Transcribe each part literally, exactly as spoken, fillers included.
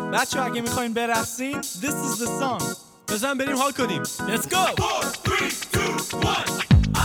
بچه اگه میخواین برقصین This is the song. بزن بریم حال کنیم. Let's go. four, three, two, one.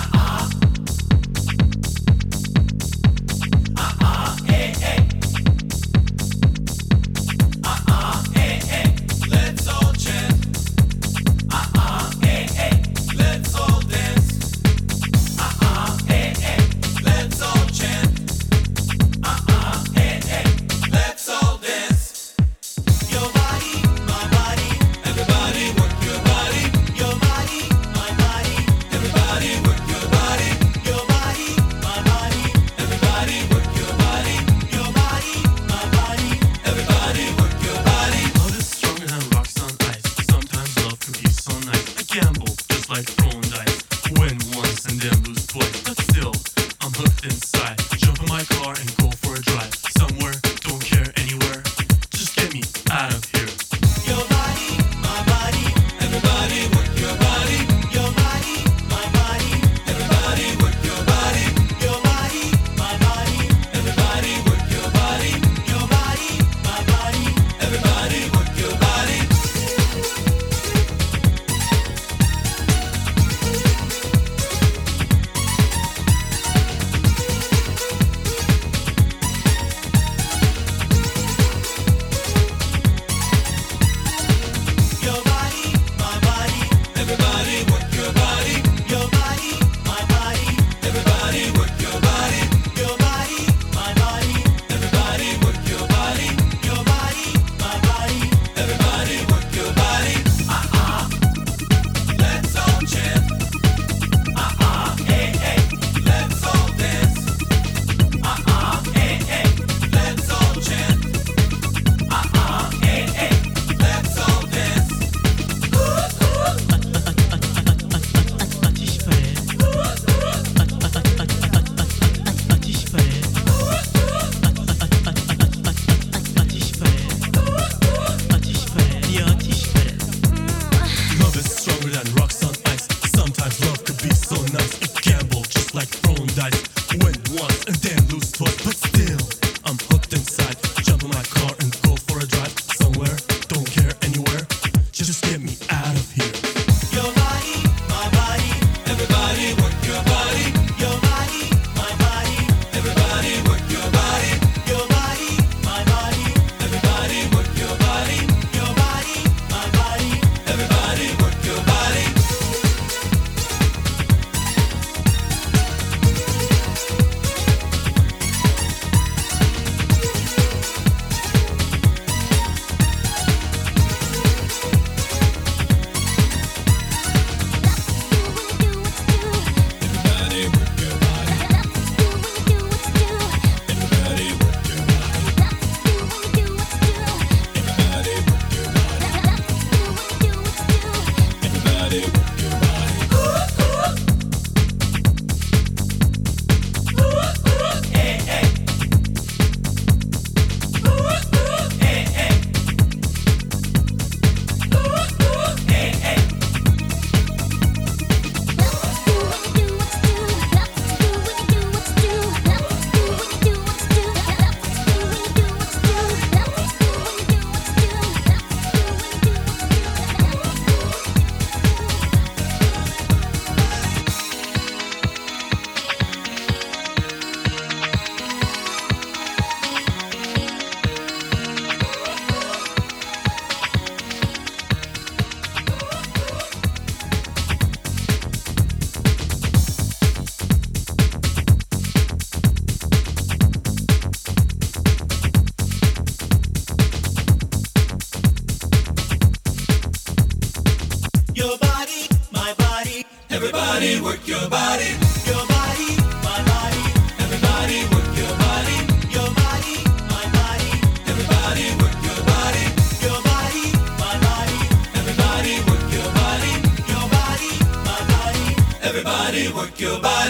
Everybody work your body, your body, my body. Everybody work your body, your body, my body. Everybody work your body, your body, my body. Everybody work your body, your body, my body. Everybody work your body.